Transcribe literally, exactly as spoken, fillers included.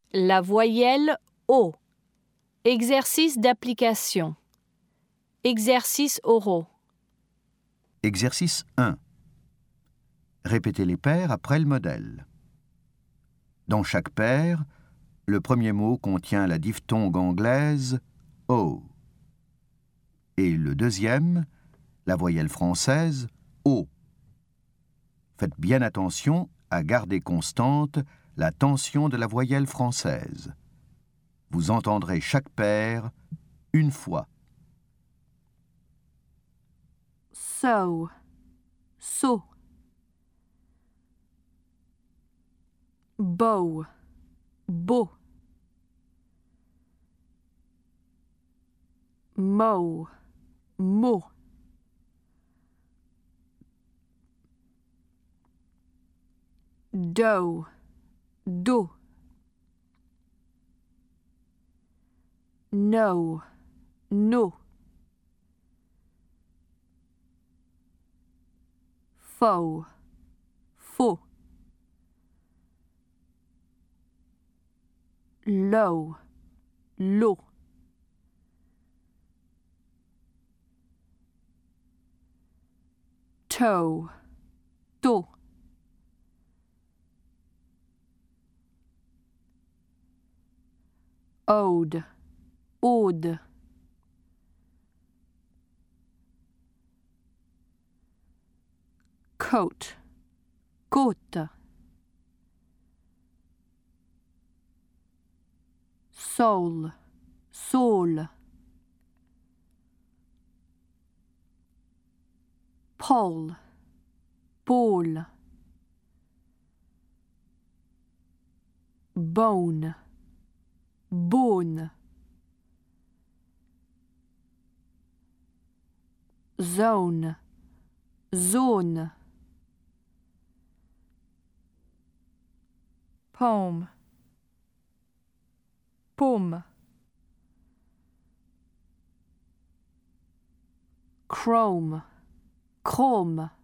La voyelle O. Exercice d'application. Exercices oraux. Exercice un. Répétez les paires après le modèle. Dans chaque paire, le premier mot contient la diphtongue anglaise O. Et le deuxième, la voyelle française O. Faites bien attention à garder constante la tension de la voyelle française. Vous entendrez chaque paire une fois. So, so. Beau, beau. Mot, mot. Do, do. No, no. Faux, faux. Low, low. Toe, toe. Ode, ode. Coat, côte. Soul, soul. Pole, pole. Bone, bone. Zone, zone. Poem, paume. Chrome, chrome.